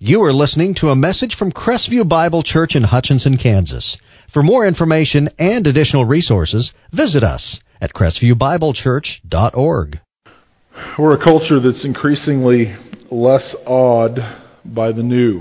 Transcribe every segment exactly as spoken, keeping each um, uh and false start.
You are listening to a message from Crestview Bible Church in Hutchinson, Kansas. For more information and additional resources, visit us at crestview bible church dot org. We're a culture that's increasingly less awed by the new.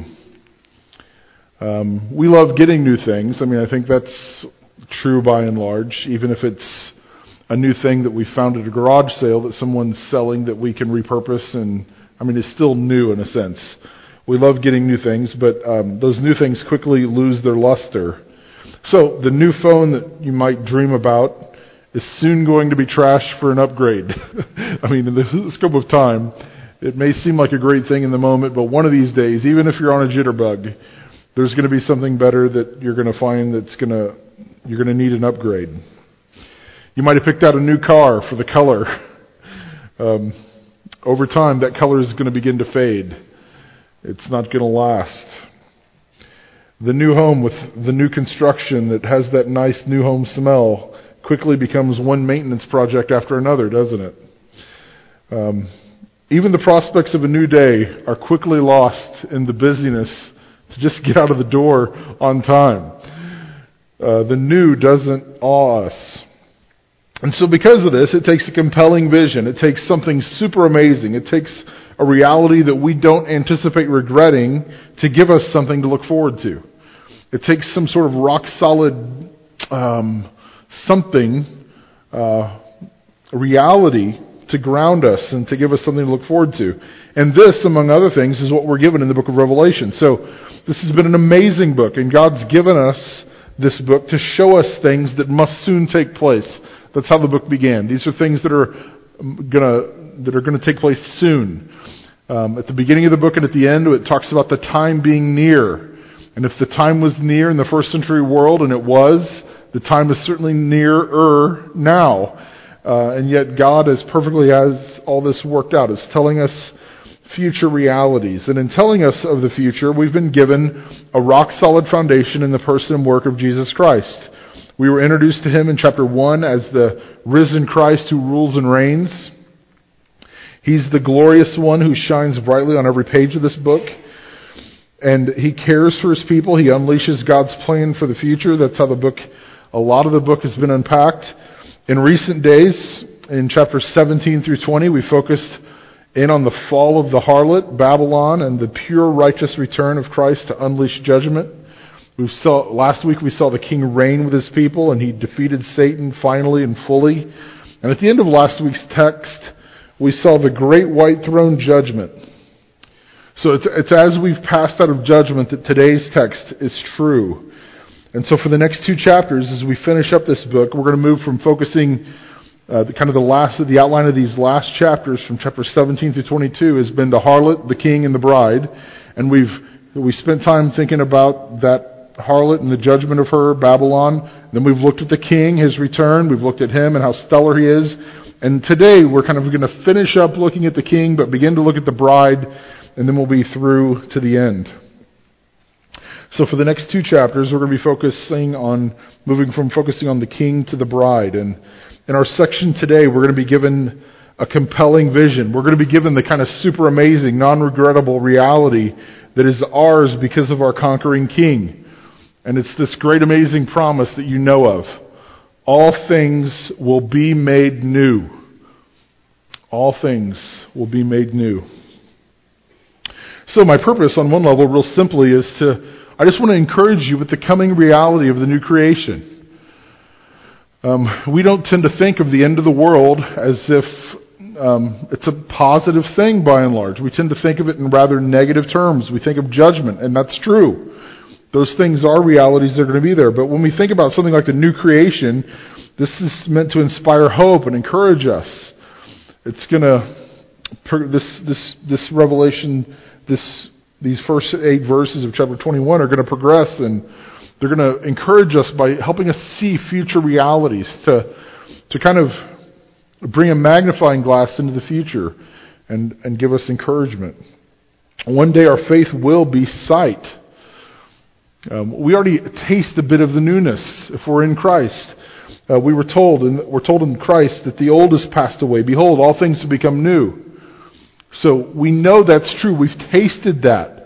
Um, we love getting new things. I mean, I think that's true by and large, even if it's a new thing that we found at a garage sale that someone's selling that we can repurpose, and I mean, it's still new in a sense. We love getting new things, but um, those new things quickly lose their luster. So the new phone that you might dream about is soon going to be trashed for an upgrade. I mean, in the scope of time, it may seem like a great thing in the moment, but one of these days, even if you're on a jitterbug, there's going to be something better that you're going to find that's going to, you're going to need an upgrade. You might have picked out a new car for the color. Um, over time, that color is going to begin to fade. It's not going to last. The new home with the new construction that has that nice new home smell quickly becomes one maintenance project after another, doesn't it? Um, even the prospects of a new day are quickly lost in the busyness to just get out of the door on time. Uh, the new doesn't awe us. And so because of this, it takes a compelling vision. It takes something super amazing. It takes a reality that we don't anticipate regretting to give us something to look forward to. It takes some sort of rock solid um, something, uh, reality to ground us and to give us something to look forward to. And this, among other things, is what we're given in the book of Revelation. So this has been an amazing book, and God's given us this book to show us things that must soon take place. That's how the book began. These are things that are gonna that are going to take place soon. Um, at the beginning of the book and at the end, it talks about the time being near. And if the time was near in the first century world, and it was, the time is certainly nearer now. Uh, and yet God, as perfectly has all this worked out, is telling us future realities. And in telling us of the future, we've been given a rock-solid foundation in the person and work of Jesus Christ. We were introduced to him in chapter one as the risen Christ who rules and reigns. He's the glorious one who shines brightly on every page of this book. And he cares for his people. He unleashes God's plan for the future. That's how the book, a lot of the book has been unpacked. In recent days, in chapters seventeen through twenty, we focused in on the fall of the harlot, Babylon, and the pure righteous return of Christ to unleash judgment. We saw last week we saw the king reign with his people, and he defeated Satan finally and fully. And at the end of last week's text, we saw the great white throne judgment. So it's, it's as we've passed out of judgment that today's text is true. And so for the next two chapters, as we finish up this book, we're going to move from focusing uh, the kind of the last of the outline of these last chapters from chapter seventeen through twenty-two has been the harlot, the king, and the bride. And we've we spent time thinking about that harlot and the judgment of her, Babylon. Then we've looked at the king, his return. We've looked at him and how stellar he is. And today we're kind of going to finish up looking at the king, but begin to look at the bride, and then we'll be through to the end. So for the next two chapters, we're going to be focusing on, moving from focusing on the king to the bride. And in our section today, we're going to be given a compelling vision. We're going to be given the kind of super amazing, non-regrettable reality that is ours because of our conquering king. And it's this great amazing promise that you know of. All things will be made new. All things will be made new. So my purpose on one level, real simply, is to, I just want to encourage you with the coming reality of the new creation. Um, we don't tend to think of the end of the world as if um, it's a positive thing by and large. We tend to think of it in rather negative terms. We think of judgment, and that's true. Those things are realities that are going to be there. But when we think about something like the new creation, this is meant to inspire hope and encourage us. It's going to, this this this revelation, this these first eight verses of chapter twenty-one are going to progress, and they're going to encourage us by helping us see future realities, to to kind of bring a magnifying glass into the future and, and give us encouragement. One day our faith will be sight. Um, we already taste a bit of the newness if we're in Christ. Uh, we were told, and we're told in Christ that the old has passed away. Behold, all things have become new. So we know that's true. We've tasted that.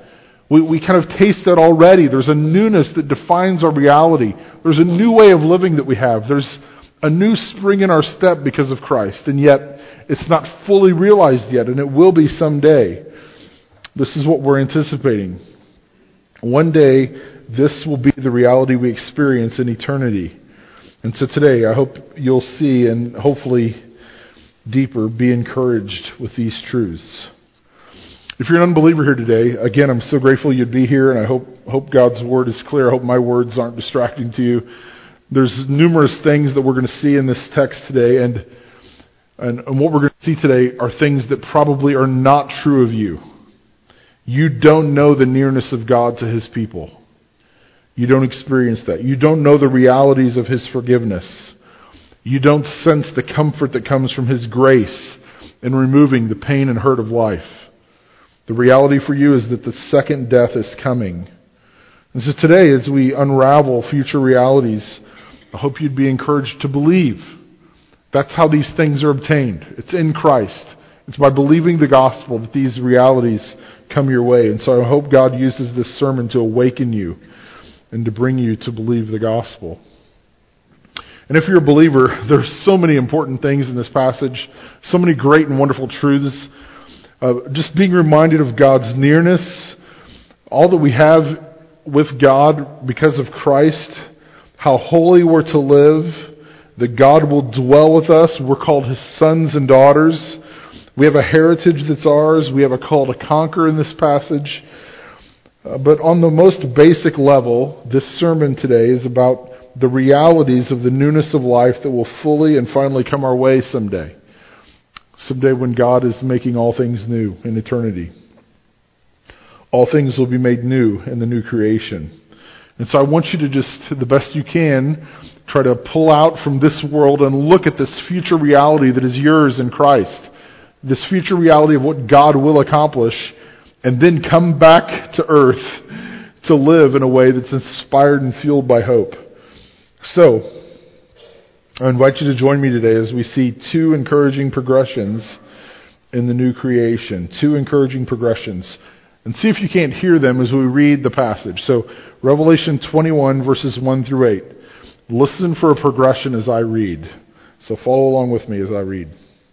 We, we kind of taste that already. There's a newness that defines our reality. There's a new way of living that we have. There's a new spring in our step because of Christ, and yet it's not fully realized yet, and it will be someday. This is what we're anticipating. One day, this will be the reality we experience in eternity. And so today, I hope you'll see, and hopefully deeper, be encouraged with these truths. If you're an unbeliever here today, again, I'm so grateful you'd be here, and I hope hope God's word is clear. I hope my words aren't distracting to you. There's numerous things that we're going to see in this text today, and, and, and what we're going to see today are things that probably are not true of you. You don't know the nearness of God to His people. You don't experience that. You don't know the realities of His forgiveness. You don't sense the comfort that comes from His grace in removing the pain and hurt of life. The reality for you is that the second death is coming. And so today, as we unravel future realities, I hope you'd be encouraged to believe. That's how these things are obtained. It's in Christ. It's by believing the gospel that these realities come your way. And so I hope God uses this sermon to awaken you and to bring you to believe the gospel. And if you're a believer, there's so many important things in this passage, so many great and wonderful truths. Uh, just being reminded of God's nearness, all that we have with God because of Christ, how holy we're to live, that God will dwell with us. We're called His sons and daughters. We have a heritage that's ours. We have a call to conquer in this passage. Uh, but on the most basic level, this sermon today is about the realities of the newness of life that will fully and finally come our way someday. Someday when God is making all things new in eternity. All things will be made new in the new creation. And so I want you to just, the best you can, try to pull out from this world and look at this future reality that is yours in Christ. This future reality of what God will accomplish, and then come back to earth to live in a way that's inspired and fueled by hope. So, I invite you to join me today as we see two encouraging progressions in the new creation. Two encouraging progressions. And see if you can't hear them as we read the passage. So, Revelation twenty-one, verses one through eight. Listen for a progression as I read. So follow along with me as I read.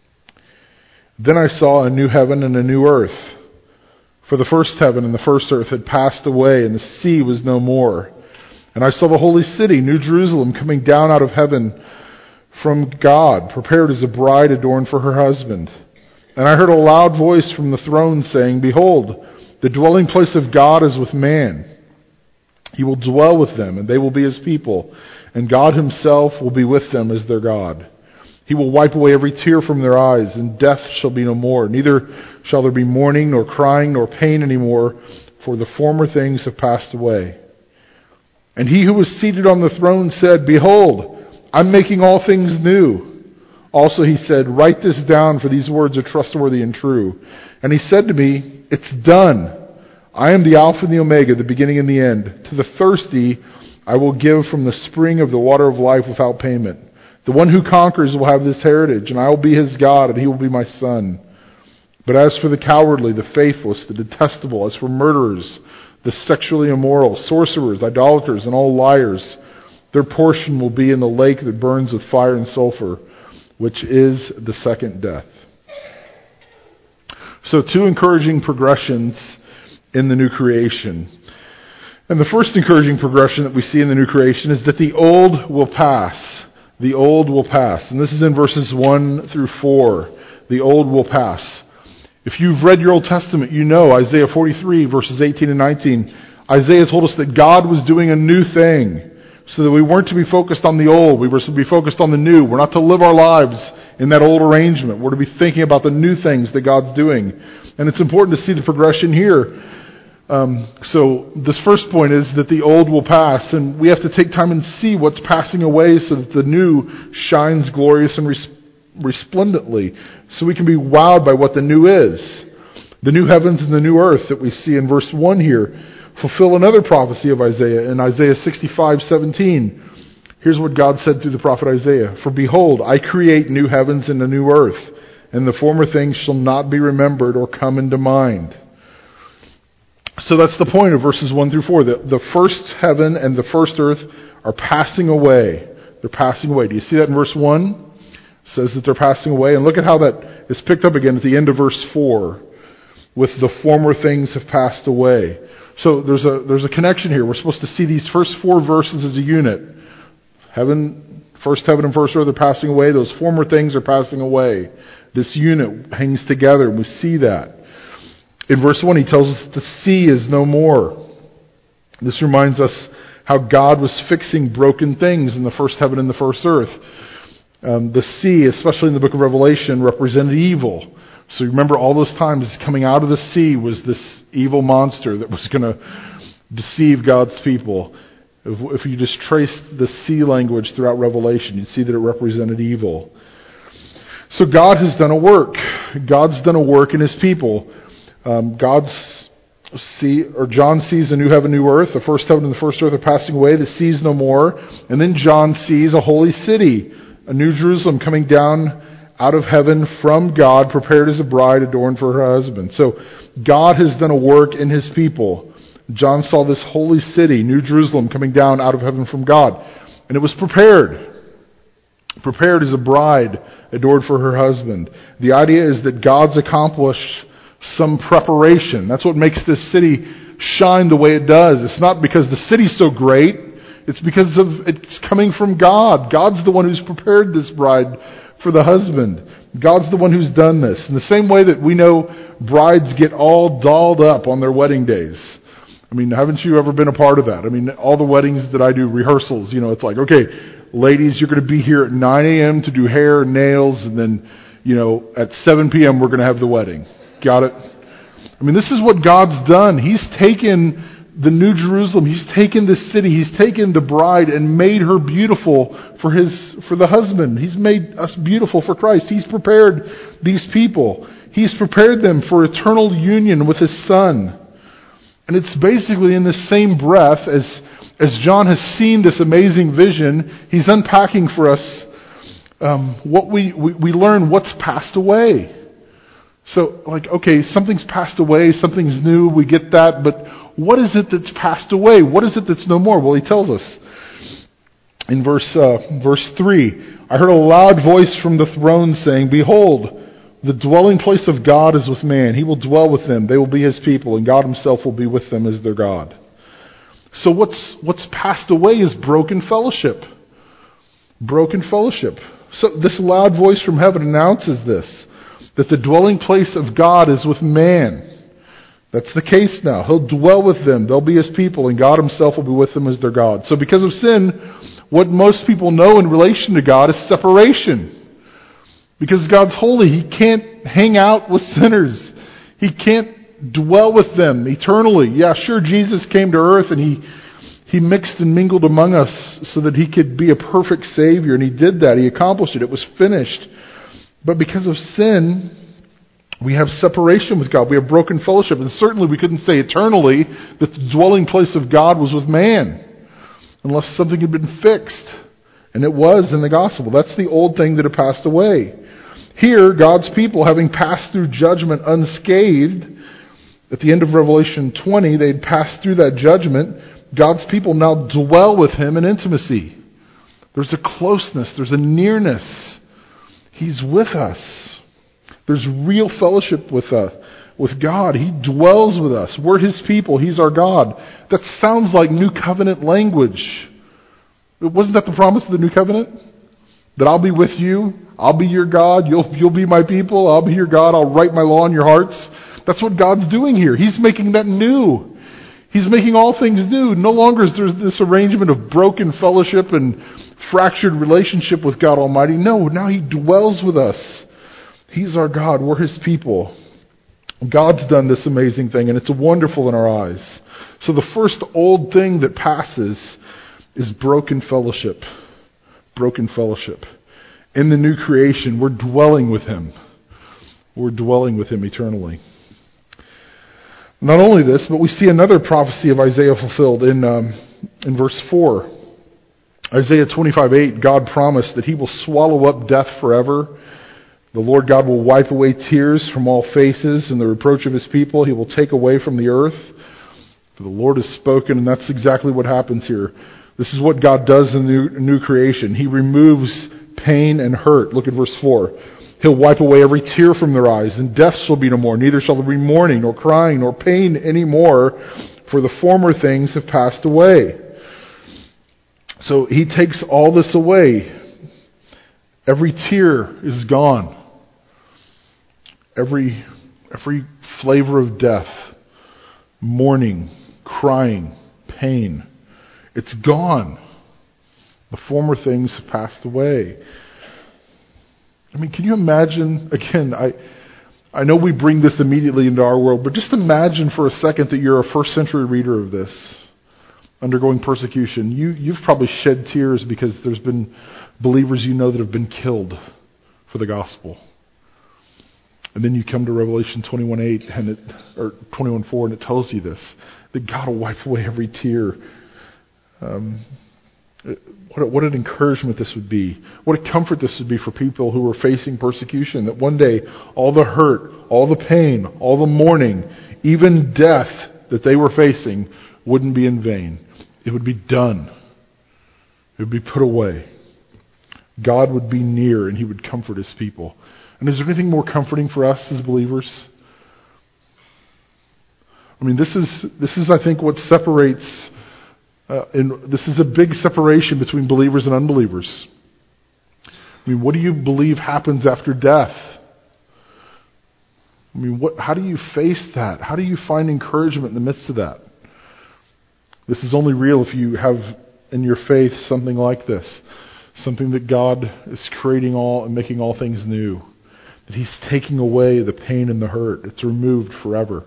Then I saw a new heaven and a new earth. For the first heaven and the first earth had passed away, and the sea was no more. And I saw the holy city, New Jerusalem, coming down out of heaven from God, prepared as a bride adorned for her husband. And I heard a loud voice from the throne saying, Behold, the dwelling place of God is with man. He will dwell with them, and they will be His people, and God Himself will be with them as their God. He will wipe away every tear from their eyes, and death shall be no more. Neither shall there be mourning, nor crying, nor pain any more, for the former things have passed away. And He who was seated on the throne said, Behold, I'm making all things new. Also He said, Write this down, for these words are trustworthy and true. And He said to me, It's done. I am the Alpha and the Omega, the beginning and the end. To the thirsty I will give from the spring of the water of life without payment. The one who conquers will have this heritage, and I will be his God, and he will be my son. But as for the cowardly, the faithless, the detestable, as for murderers, the sexually immoral, sorcerers, idolaters, and all liars, their portion will be in the lake that burns with fire and sulfur, which is the second death. So two encouraging progressions in the new creation. And the first encouraging progression that we see in the new creation is that the old will pass. The old will pass. And this is in verses one through four. The old will pass. If you've read your Old Testament, you know Isaiah forty-three, verses eighteen and nineteen. Isaiah told us that God was doing a new thing, so that we weren't to be focused on the old. We were to be focused on the new. We're not to live our lives in that old arrangement. We're to be thinking about the new things that God's doing. And it's important to see the progression here. Um, so this first point is that the old will pass, and we have to take time and see what's passing away so that the new shines glorious and res- resplendently, so we can be wowed by what the new is. The new heavens and the new earth that we see in verse one here fulfill another prophecy of Isaiah in Isaiah sixty-five seventeen. Here's what God said through the prophet Isaiah. For behold, I create new heavens and a new earth, and the former things shall not be remembered or come into mind. So that's the point of verses one through four. The, the first heaven and the first earth are passing away. They're passing away. Do you see that in verse one? It says that they're passing away. And look at how that is picked up again at the end of verse four. With the former things have passed away. So there's a there's a connection here. We're supposed to see these first four verses as a unit. Heaven, first heaven and first earth are passing away. Those former things are passing away. This unit hangs together, and we see that. In verse one, he tells us that the sea is no more. This reminds us how God was fixing broken things in the first heaven and the first earth. Um, the sea, especially in the book of Revelation, represented evil. So remember, all those times coming out of the sea was this evil monster that was going to deceive God's people. If, if you just trace the sea language throughout Revelation, you'd see that it represented evil. So God has done a work. God's done a work in His people. Um, God's see, or John sees a new heaven, new earth. The first heaven and the first earth are passing away. The sea's no more. And then John sees a holy city, a new Jerusalem coming down out of heaven from God, prepared as a bride adorned for her husband. So God has done a work in His people. John saw this holy city, New Jerusalem, coming down out of heaven from God. And it was prepared. Prepared as a bride adored for her husband. The idea is that God's accomplished some preparation. That's what makes this city shine the way it does. It's not because the city's so great. It's because of it's coming from God. God's the one who's prepared this bride for the husband. God's the one who's done this. In the same way that we know brides get all dolled up on their wedding days. I mean, haven't you ever been a part of that? I mean, all the weddings that I do, rehearsals, you know, it's like, okay, ladies, you're going to be here at nine a.m. to do hair and nails, and then, you know, at seven p.m. we're going to have the wedding. Got it? I mean, this is what God's done. He's taken the New Jerusalem. He's taken this city. He's taken the bride and made her beautiful for his, for the husband. He's made us beautiful for Christ. He's prepared these people. He's prepared them for eternal union with His Son. And it's basically in the same breath as, as John has seen this amazing vision, he's unpacking for us um, what we, we, we learn what's passed away. So, like, okay, something's passed away, something's new, we get that, but what is it that's passed away? What is it that's no more? Well, he tells us in verse uh, verse three, I heard a loud voice from the throne saying, Behold, the dwelling place of God is with man. He will dwell with them. They will be His people, and God Himself will be with them as their God. So what's what's passed away is broken fellowship. Broken fellowship. So this loud voice from heaven announces this, that the dwelling place of God is with man. That's the case now. He'll dwell with them. They'll be His people, and God Himself will be with them as their God. So because of sin, what most people know in relation to God is separation. Because God's holy, He can't hang out with sinners. He can't dwell with them eternally. Yeah, sure, Jesus came to earth and He He mixed and mingled among us so that He could be a perfect Savior, and He did that. He accomplished it. It was finished. But because of sin, we have separation with God. We have broken fellowship. And certainly we couldn't say eternally that the dwelling place of God was with man unless something had been fixed. And it was in the gospel. That's the old thing that had passed away. Here, God's people, having passed through judgment unscathed, at the end of Revelation twenty, they'd passed through that judgment. God's people now dwell with Him in intimacy. There's a closeness. There's a nearness. He's with us. There's real fellowship with uh, with God. He dwells with us. We're His people. He's our God. That sounds like New Covenant language. Wasn't that the promise of the New Covenant? That I'll be with you. I'll be your God. You'll you'll be my people. I'll be your God. I'll write my law in your hearts. That's what God's doing here. He's making that new. He's making all things new. No longer is there this arrangement of broken fellowship and fractured relationship with God Almighty. No, now He dwells with us. He's our God. We're His people. God's done this amazing thing, and it's wonderful in our eyes. So the first old thing that passes is broken fellowship. Broken fellowship. In the new creation, we're dwelling with Him. We're dwelling with Him eternally. Not only this, but we see another prophecy of Isaiah fulfilled in um, in verse four. Isaiah twenty-five eight, God promised that He will swallow up death forever. The Lord God will wipe away tears from all faces, and the reproach of His people He will take away from the earth. For the Lord has spoken, and that's exactly what happens here. This is what God does in the new, new creation. He removes pain and hurt. Look at verse four. He'll wipe away every tear from their eyes, and death shall be no more. Neither shall there be mourning, nor crying, nor pain any more, for the former things have passed away. So he takes all this away. Every tear is gone. Every, every flavor of death, mourning, crying, pain, it's gone. The former things have passed away. I mean, can you imagine, again, I I know we bring this immediately into our world, but just imagine for a second that you're a first century reader of this, undergoing persecution. You, you've probably shed tears because there's been believers you know that have been killed for the gospel. And then you come to Revelation twenty-one eight and it, or twenty-one four, and it tells you this, that God will wipe away every tear. Um, what, a, what an encouragement this would be. What a comfort this would be for people who are facing persecution, that one day all the hurt, all the pain, all the mourning, even death that they were facing wouldn't be in vain. It would be done. It would be put away. God would be near and he would comfort his people. And is there anything more comforting for us as believers? I mean, this is, this is I think, what separates, uh, and this is a big separation between believers and unbelievers. I mean, what do you believe happens after death? I mean, what, how do you face that? How do you find encouragement in the midst of that? This is only real if you have in your faith something like this. Something that God is creating all and making all things new. That he's taking away the pain and the hurt. It's removed forever.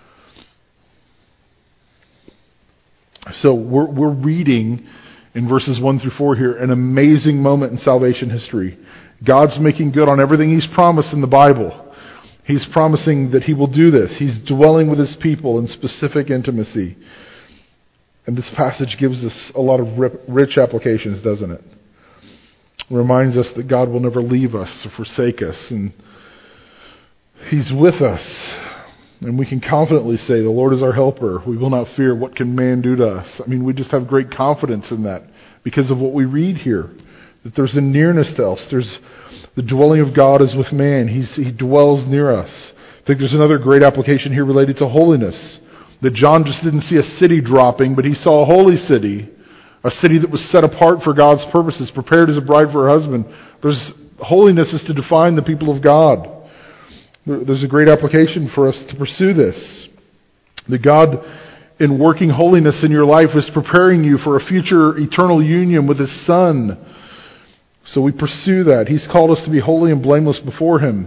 So we're, we're reading in verses one through four here an amazing moment in salvation history. God's making good on everything he's promised in the Bible. He's promising that he will do this. He's dwelling with his people in specific intimacy. And this passage gives us a lot of rich applications, doesn't it? It reminds us that God will never leave us or forsake us. And he's with us. And we can confidently say, the Lord is our helper. We will not fear. What can man do to us? I mean, we just have great confidence in that because of what we read here. That there's a nearness to us. There's the dwelling of God is with man. He's, he dwells near us. I think there's another great application here related to holiness. That John just didn't see a city dropping, but he saw a holy city. A city that was set apart for God's purposes, prepared as a bride for her husband. There's holiness is to define the people of God. There's a great application for us to pursue this. That God, in working holiness in your life, is preparing you for a future eternal union with his Son. So we pursue that. He's called us to be holy and blameless before him.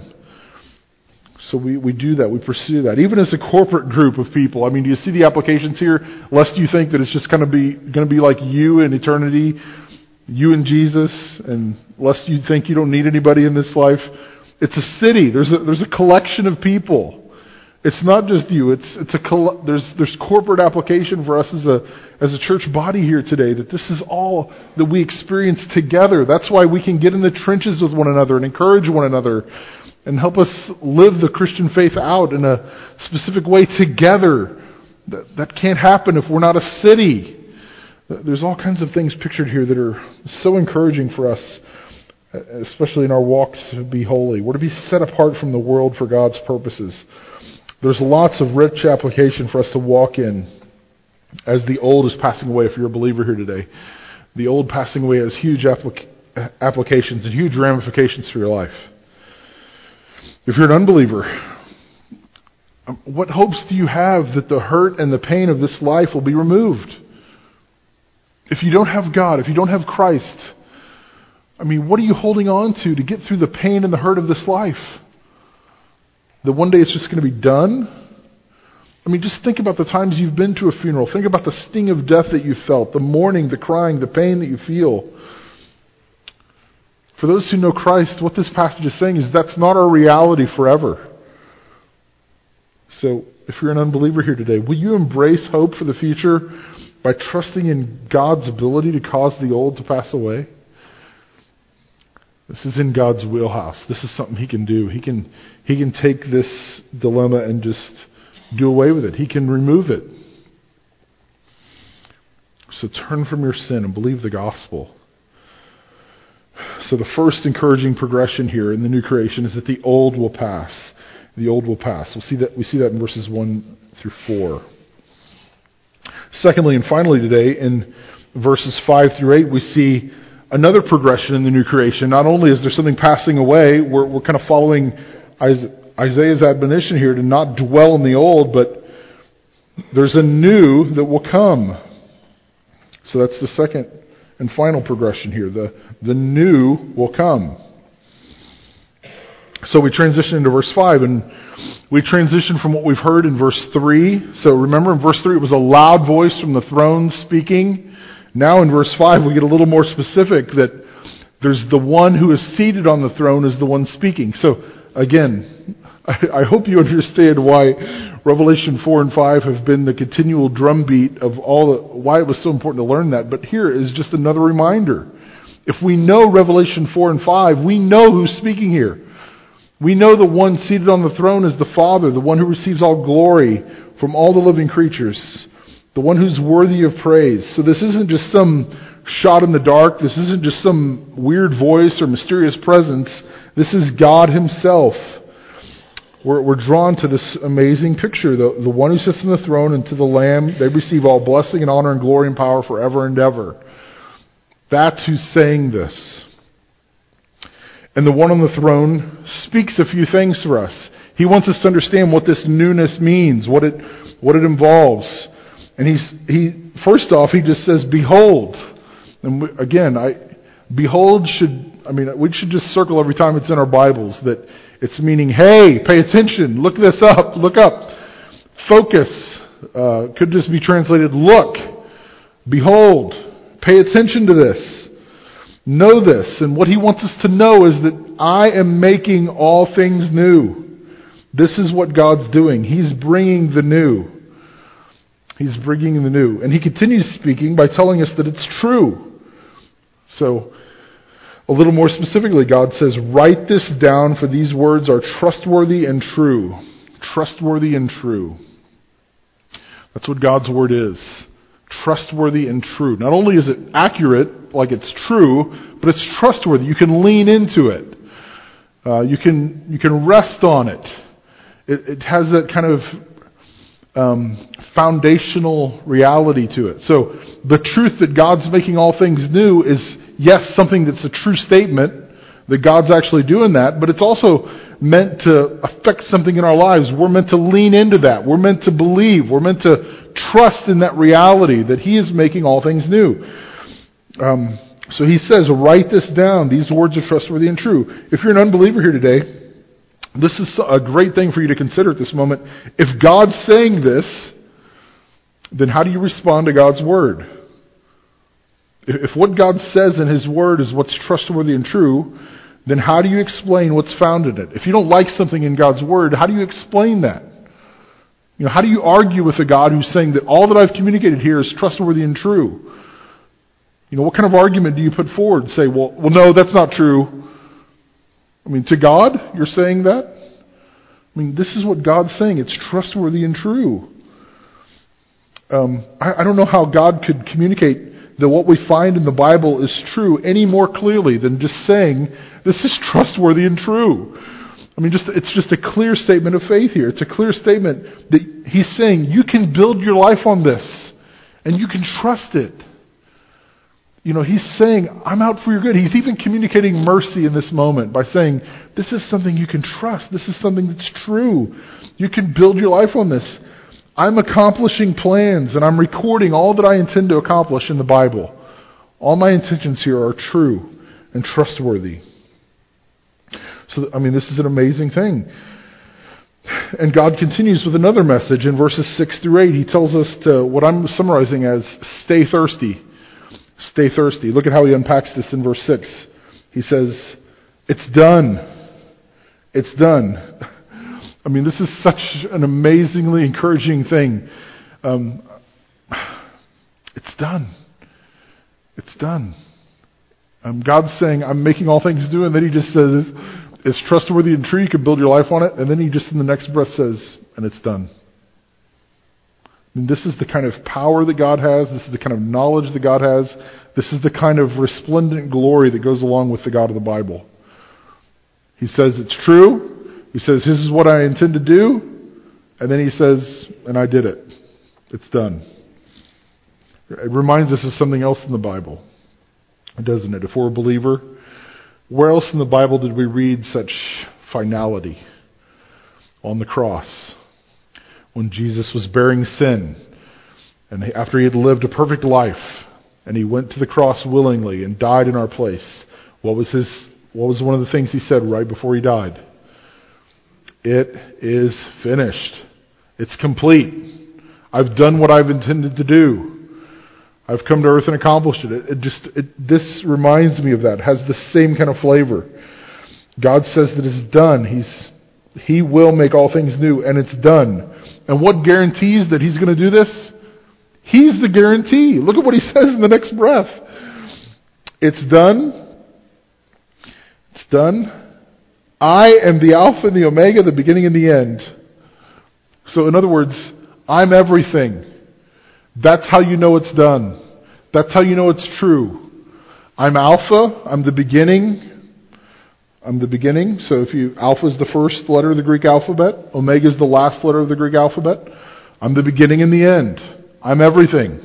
So we, we do that. We pursue that. Even as a corporate group of people. I mean, do you see the applications here? Lest you think that it's just going to be going to be like you in eternity, you and Jesus, and lest you think you don't need anybody in this life. It's a city. There's a, there's a collection of people. It's not just you. It's it's a there's there's corporate application for us as a as a church body here today. That this is all that we experience together. That's why we can get in the trenches with one another and encourage one another. And help us live the Christian faith out in a specific way together. That, that can't happen if we're not a city. There's all kinds of things pictured here that are so encouraging for us, especially in our walk to be holy. We're to be set apart from the world for God's purposes. There's lots of rich application for us to walk in as the old is passing away, if you're a believer here today. The old passing away has huge applic- applications and huge ramifications for your life. If you're an unbeliever, what hopes do you have that the hurt and the pain of this life will be removed? If you don't have God, if you don't have Christ, I mean, what are you holding on to to get through the pain and the hurt of this life? That one day it's just going to be done? I mean, just think about the times you've been to a funeral. Think about the sting of death that you felt, the mourning, the crying, the pain that you feel. For those who know Christ, what this passage is saying is that's not our reality forever. So, if you're an unbeliever here today, will you embrace hope for the future by trusting in God's ability to cause the old to pass away? This is in God's wheelhouse. This is something he can do. He can, he can take this dilemma and just do away with it. He can remove it. So turn from your sin and believe the gospel. So the first encouraging progression here in the new creation is that the old will pass. The old will pass. We'll see that, we see that in verses one through four. Secondly and finally today, in verses five through eight, we see another progression in the new creation. Not only is there something passing away, we're, we're kind of following Isaiah's admonition here to not dwell in the old, but there's a new that will come. So that's the second and final progression here. The, the new will come. So we transition into verse five, and we transition from what we've heard in verse three. So remember in verse three it was a loud voice from the throne speaking. Now in verse five we get a little more specific that there's the one who is seated on the throne is the one speaking. So again, I, I hope you understand why Revelation four and five have been the continual drumbeat of all the, why it was so important to learn that. But here is just another reminder. If we know Revelation four and five, we know who's speaking here. We know the one seated on the throne is the Father, the one who receives all glory from all the living creatures, the one who's worthy of praise. So this isn't just some shot in the dark. This isn't just some weird voice or mysterious presence. This is God himself. We're, we're drawn to this amazing picture. The, the one who sits on the throne and to the Lamb, they receive all blessing and honor and glory and power forever and ever. That's who's saying this. And the one on the throne speaks a few things for us. He wants us to understand what this newness means, what it what it involves. And he's he first off he just says, "Behold." And we, again, I behold should I mean we should just circle every time it's in our Bibles that it's meaning, hey, pay attention, look this up, look up, focus. Uh, could just be translated, look, behold, pay attention to this. Know this, and what he wants us to know is that I am making all things new. This is what God's doing. He's bringing the new. He's bringing the new. And he continues speaking by telling us that it's true. So, a little more specifically, God says, write this down, for these words are trustworthy and true. Trustworthy and true. That's what God's word is. Trustworthy and true. Not only is it accurate, like it's true, but it's trustworthy. You can lean into it. Uh, you can you can rest on it. It, it has that kind of um, foundational reality to it. So the truth that God's making all things new is, yes, something that's a true statement, that God's actually doing that, but it's also meant to affect something in our lives. We're meant to lean into that. We're meant to believe. We're meant to trust in that reality that he is making all things new. Um, so he says, write this down. These words are trustworthy and true. If you're an unbeliever here today, this is a great thing for you to consider at this moment. If God's saying this, then how do you respond to God's word? If what God says in his word is what's trustworthy and true, then how do you explain what's found in it? If you don't like something in God's word, how do you explain that? You know, how do you argue with a God who's saying that all that I've communicated here is trustworthy and true? You know, what kind of argument do you put forward? Say, well, well, no, that's not true. I mean, to God, you're saying that? I mean, this is what God's saying. It's trustworthy and true. Um, I, I don't know how God could communicate that what we find in the Bible is true any more clearly than just saying, this is trustworthy and true. I mean, just it's just a clear statement of faith here. It's a clear statement that he's saying, you can build your life on this, and you can trust it. You know, he's saying, I'm out for your good. He's even communicating mercy in this moment by saying, this is something you can trust. This is something that's true. You can build your life on this. I'm accomplishing plans, and I'm recording all that I intend to accomplish in the Bible. All my intentions here are true and trustworthy. So, I mean, this is an amazing thing. And God continues with another message in verses six through eight. He tells us to, what I'm summarizing as, stay thirsty. Stay thirsty. Look at how he unpacks this in verse six. He says, it's done. It's done. I mean, this is such an amazingly encouraging thing. Um, it's done. It's done. Um, God's saying, I'm making all things new, and then he just says, it's trustworthy and true, you can build your life on it, and then he just in the next breath says, and it's done. I mean, this is the kind of power that God has. This is the kind of knowledge that God has. This is the kind of resplendent glory that goes along with the God of the Bible. He says it's true. He says, this is what I intend to do. And then he says, and I did it. It's done. It reminds us of something else in the Bible, doesn't it? If we're a believer, where else in the Bible did we read such finality? On the cross. When Jesus was bearing sin, and after he had lived a perfect life, and he went to the cross willingly and died in our place, what was his, what was one of the things he said right before he died? It is finished. It's complete. I've done what I've intended to do. I've come to earth and accomplished it. It, it just, it, this reminds me of that. It has the same kind of flavor. God says that it's done. He's, He will make all things new, and it's done. And what guarantees that He's going to do this? He's the guarantee. Look at what He says in the next breath. It's done. It's done. I am the Alpha and the Omega, the beginning and the end. So in other words, I'm everything. That's how you know it's done. That's how you know it's true. I'm Alpha. I'm the beginning. I'm the beginning. So if you, Alpha is the first letter of the Greek alphabet. Omega is the last letter of the Greek alphabet. I'm the beginning and the end. I'm everything.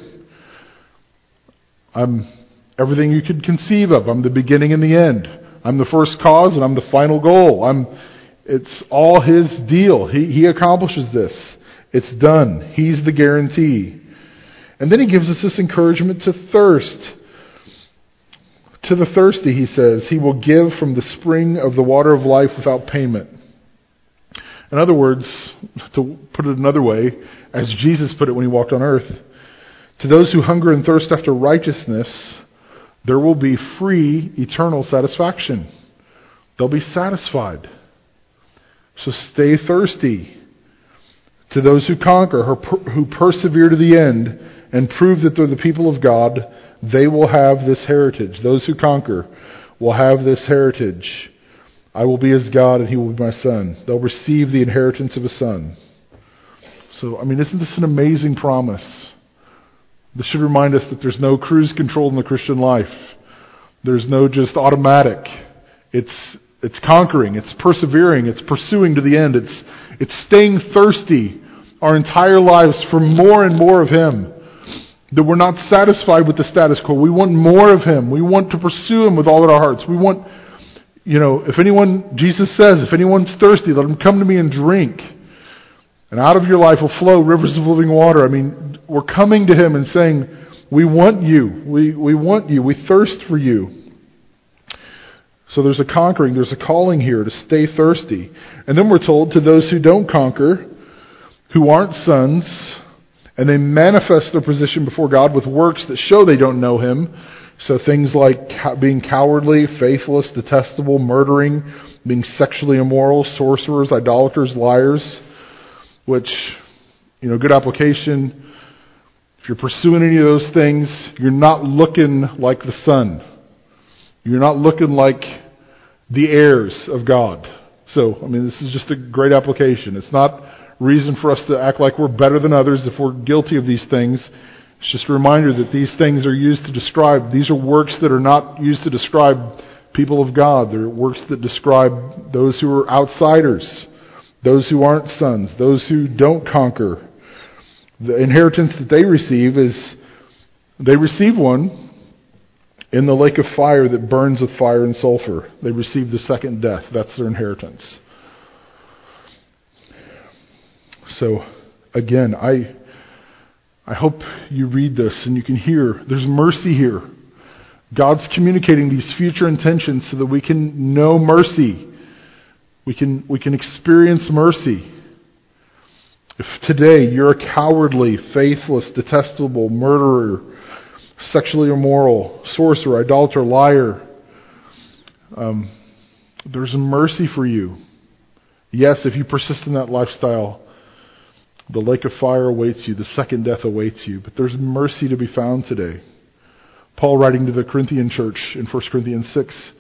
I'm everything you could conceive of. I'm the beginning and the end. I'm the first cause and I'm the final goal. I'm, it's all His deal. He, he accomplishes this. It's done. He's the guarantee. And then He gives us this encouragement to thirst. To the thirsty, He says, He will give from the spring of the water of life without payment. In other words, to put it another way, as Jesus put it when He walked on earth, to those who hunger and thirst after righteousness, there will be free, eternal satisfaction. They'll be satisfied. So stay thirsty. To those who conquer, who persevere to the end, and prove that they're the people of God, they will have this heritage. Those who conquer will have this heritage. I will be His God and He will be my son. They'll receive the inheritance of a son. So, I mean, isn't this an amazing promise? This should remind us that there's no cruise control in the Christian life. There's no just automatic. It's it's conquering, it's persevering, it's pursuing to the end. It's it's staying thirsty our entire lives for more and more of Him. That we're not satisfied with the status quo. We want more of Him. We want to pursue Him with all of our hearts. We want, you know, if anyone, Jesus says, if anyone's thirsty, let him come to me and drink. And out of your life will flow rivers of living water. I mean, we're coming to Him and saying, we want you. We, we want you. We thirst for you. So there's a conquering, there's a calling here to stay thirsty. And then we're told to those who don't conquer, who aren't sons, and they manifest their position before God with works that show they don't know Him. So things like being cowardly, faithless, detestable, murdering, being sexually immoral, sorcerers, idolaters, liars, which, you know, good application. If you're pursuing any of those things, you're not looking like the Son. You're not looking like the heirs of God. So, I mean, this is just a great application. It's not reason for us to act like we're better than others if we're guilty of these things. It's just a reminder that these things are used to describe, these are works that are not used to describe people of God. They're works that describe those who are outsiders, those who aren't sons, those who don't conquer. The inheritance that they receive is, they receive one in the lake of fire that burns with fire and sulfur. They receive the second death. That's their inheritance. So, again, I I hope you read this and you can hear there's mercy here. God's communicating these future intentions so that we can know mercy. We can we can experience mercy. If today you're a cowardly, faithless, detestable, murderer, sexually immoral, sorcerer, idolater, liar, um, there's mercy for you. Yes, if you persist in that lifestyle, the lake of fire awaits you, the second death awaits you, but there's mercy to be found today. Paul, writing to the Corinthian church in First Corinthians six,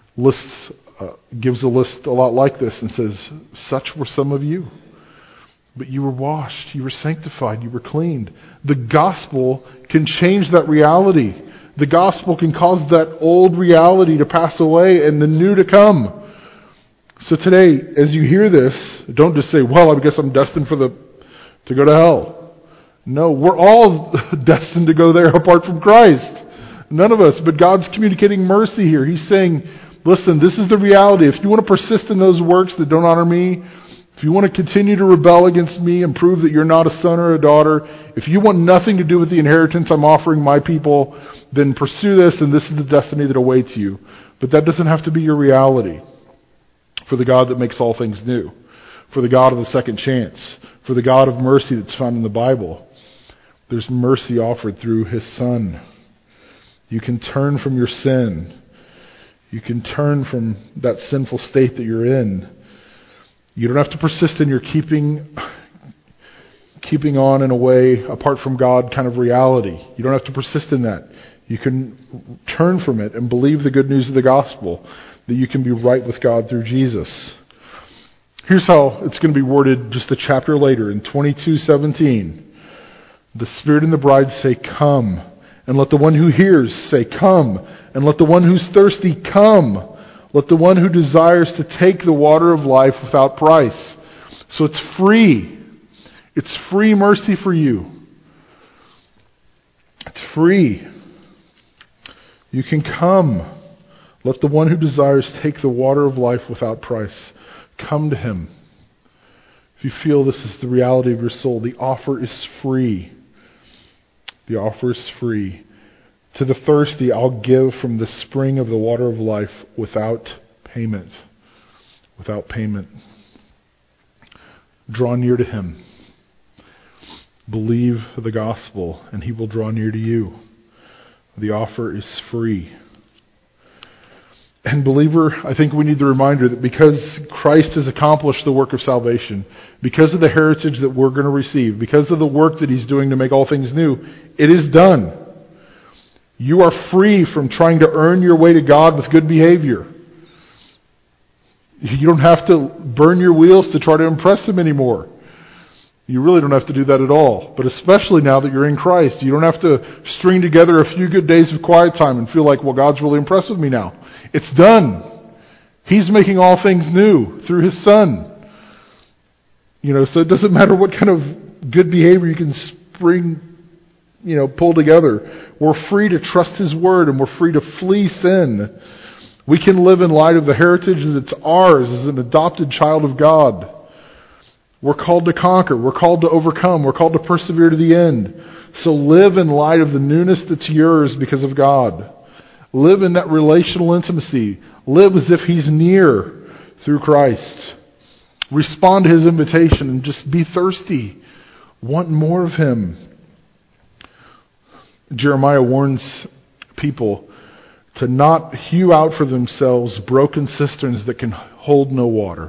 lists, uh, gives a list a lot like this and says, such were some of you. But you were washed, you were sanctified, you were cleaned. The gospel can change that reality. The gospel can cause that old reality to pass away and the new to come. So today, as you hear this, don't just say, well, I guess I'm destined for the to go to hell. No, we're all destined to go there apart from Christ. None of us, but God's communicating mercy here. He's saying, listen, this is the reality. If you want to persist in those works that don't honor me, if you want to continue to rebel against me and prove that you're not a son or a daughter, if you want nothing to do with the inheritance I'm offering my people, then pursue this, and this is the destiny that awaits you. But that doesn't have to be your reality. For the God that makes all things new. For the God of the second chance. For the God of mercy that's found in the Bible. There's mercy offered through His Son. You can turn from your sin. You can turn from that sinful state that you're in. You don't have to persist in your keeping keeping on in a way apart from God kind of reality. You don't have to persist in that. You can turn from it and believe the good news of the gospel, that you can be right with God through Jesus. Here's how it's going to be worded just a chapter later in twenty-two seventeen. The Spirit and the bride say, come. And let the one who hears say, come. And let the one who's thirsty come. Let the one who desires to take the water of life without price. So it's free. It's free mercy for you. It's free. You can come. Let the one who desires take the water of life without price. Come to Him. If you feel this is the reality of your soul, the offer is free. The offer is free. To the thirsty, I'll give from the spring of the water of life without payment. Without payment. Draw near to Him. Believe the gospel, and He will draw near to you. The offer is free. And believer, I think we need the reminder that because Christ has accomplished the work of salvation, because of the heritage that we're going to receive, because of the work that He's doing to make all things new, it is done. You are free from trying to earn your way to God with good behavior. You don't have to burn your wheels to try to impress Him anymore. You really don't have to do that at all. But especially now that you're in Christ, you don't have to string together a few good days of quiet time and feel like, well, God's really impressed with me now. It's done. He's making all things new through His Son. You know, so it doesn't matter what kind of good behavior you can spring, you know, pull together. We're free to trust His Word, and we're free to flee sin. We can live in light of the heritage that's ours as an adopted child of God. We're called to conquer. We're called to overcome. We're called to persevere to the end. So live in light of the newness that's yours because of God. Live in that relational intimacy. Live as if He's near through Christ. Respond to His invitation and just be thirsty. Want more of Him. Jeremiah warns people to not hew out for themselves broken cisterns that can hold no water,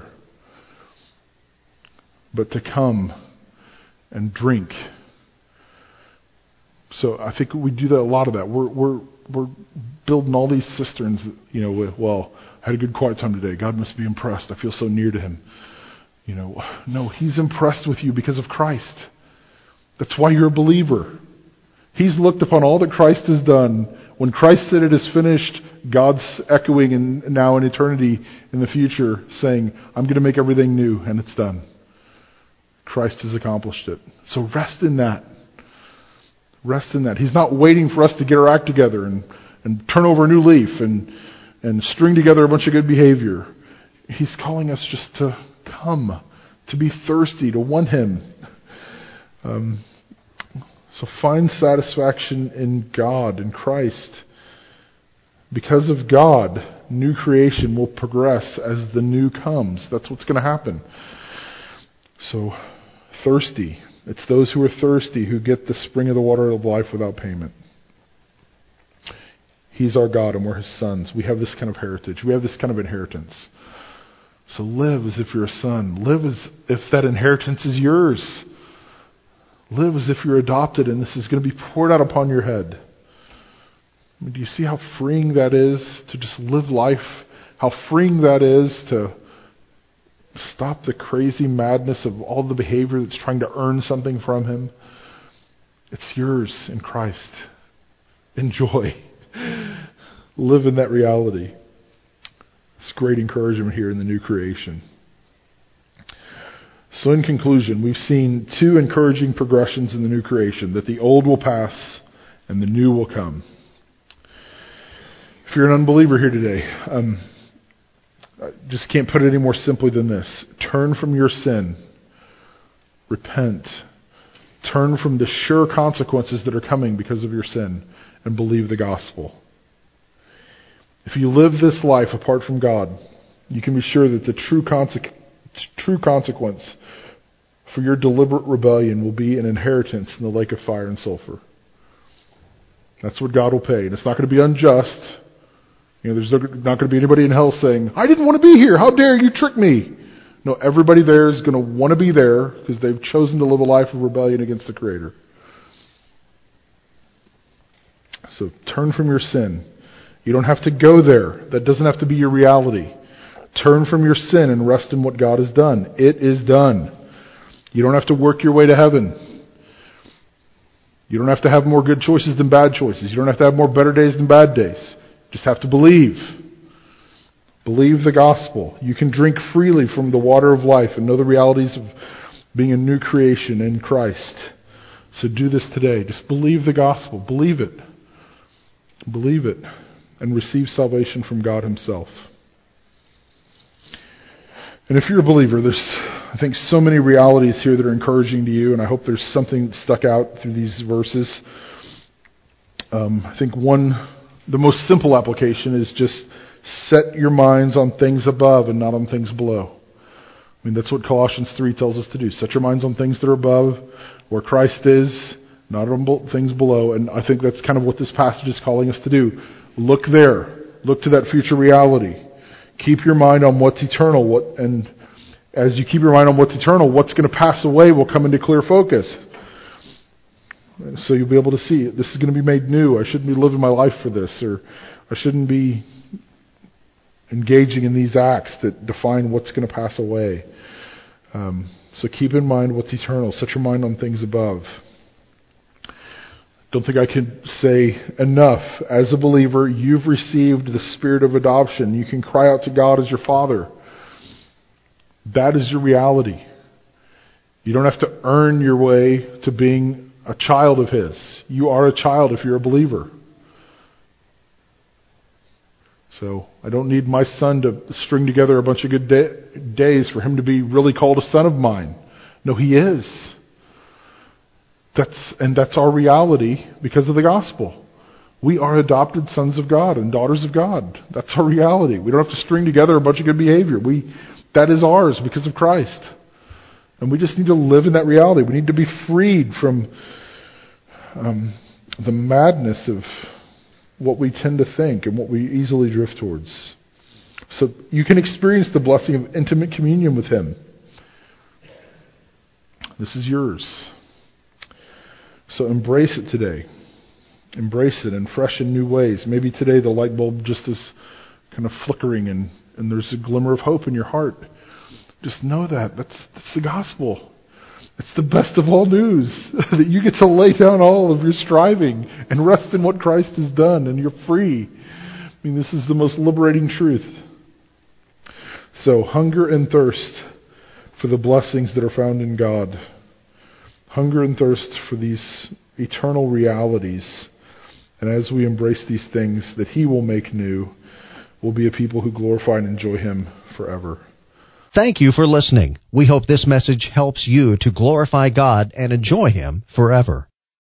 but to come and drink. So I think we do that, a lot of that. We're we're we're building all these cisterns, you know, with, well, I had a good quiet time today. God must be impressed. I feel so near to Him. You know, no, He's impressed with you because of Christ. That's why you're a believer. He's looked upon all that Christ has done. When Christ said it is finished, God's echoing in, now in eternity in the future, saying, I'm going to make everything new, and it's done. Christ has accomplished it. So rest in that. Rest in that. He's not waiting for us to get our act together and, and turn over a new leaf and, and string together a bunch of good behavior. He's calling us just to come, to be thirsty, to want Him. Um, so find satisfaction in God, in Christ. Because of God, new creation will progress as the new comes. That's what's going to happen. So, thirsty. It's those who are thirsty who get the spring of the water of life without payment. He's our God and we're His sons. We have this kind of heritage. We have this kind of inheritance. So live as if you're a son. Live as if that inheritance is yours. Live as if you're adopted and this is going to be poured out upon your head. I mean, do you see how freeing that is to just live life? How freeing that is to Stop the crazy madness of all the behavior that's trying to earn something from him. It's yours in Christ. Enjoy. Live in that reality. It's great encouragement here in the new creation. So in conclusion, we've seen two encouraging progressions in the new creation, that the old will pass and the new will come. If you're an unbeliever here today, um, I just can't put it any more simply than this. Turn from your sin. Repent. Turn from the sure consequences that are coming because of your sin and believe the gospel. If you live this life apart from God, you can be sure that the true consequence true consequence for your deliberate rebellion will be an inheritance in the lake of fire and sulfur. That's what God will pay. And it's not going to be unjust. You know, there's not going to be anybody in hell saying, I didn't want to be here. How dare you trick me? No, everybody there is going to want to be there because they've chosen to live a life of rebellion against the Creator. So turn from your sin. You don't have to go there. That doesn't have to be your reality. Turn from your sin and rest in what God has done. It is done. You don't have to work your way to heaven. You don't have to have more good choices than bad choices. You don't have to have more better days than bad days. You just have to believe. Believe the gospel. You can drink freely from the water of life and know the realities of being a new creation in Christ. So do this today. Just believe the gospel. Believe it. Believe it. And receive salvation from God Himself. And if you're a believer, there's, I think, so many realities here that are encouraging to you, and I hope there's something that stuck out through these verses. Um, I think one, the most simple application is just set your minds on things above and not on things below. I mean, that's what Colossians three tells us to do. Set your minds on things that are above, where Christ is, not on things below. And I think that's kind of what this passage is calling us to do. Look there. Look to that future reality. Keep your mind on what's eternal. What, and as you keep your mind on what's eternal, what's going to pass away will come into clear focus. So you'll be able to see, this is going to be made new. I shouldn't be living my life for this, or I shouldn't be engaging in these acts that define what's going to pass away. Um, so keep in mind what's eternal. Set your mind on things above. Don't think I can say enough. As a believer, you've received the spirit of adoption. You can cry out to God as your Father. That is your reality. You don't have to earn your way to being a child of His. You are a child if you're a believer. So I don't need my son to string together a bunch of good day- days for him to be really called a son of mine. No, he is. That's, and that's our reality because of the gospel. We are adopted sons of God and daughters of God. That's our reality. We don't have to string together a bunch of good behavior. We, that is ours because of Christ. And we just need to live in that reality. We need to be freed from um, the madness of what we tend to think and what we easily drift towards. So you can experience the blessing of intimate communion with Him. This is yours. So embrace it today. Embrace it in fresh and new ways. Maybe today the light bulb just is kind of flickering and, and there's a glimmer of hope in your heart. Just know that. That's, that's the gospel. It's the best of all news. That you get to lay down all of your striving and rest in what Christ has done and you're free. I mean, this is the most liberating truth. So hunger and thirst for the blessings that are found in God. Hunger and thirst for these eternal realities. And as we embrace these things that He will make new, we'll be a people who glorify and enjoy Him forever. Thank you for listening. We hope this message helps you to glorify God and enjoy Him forever.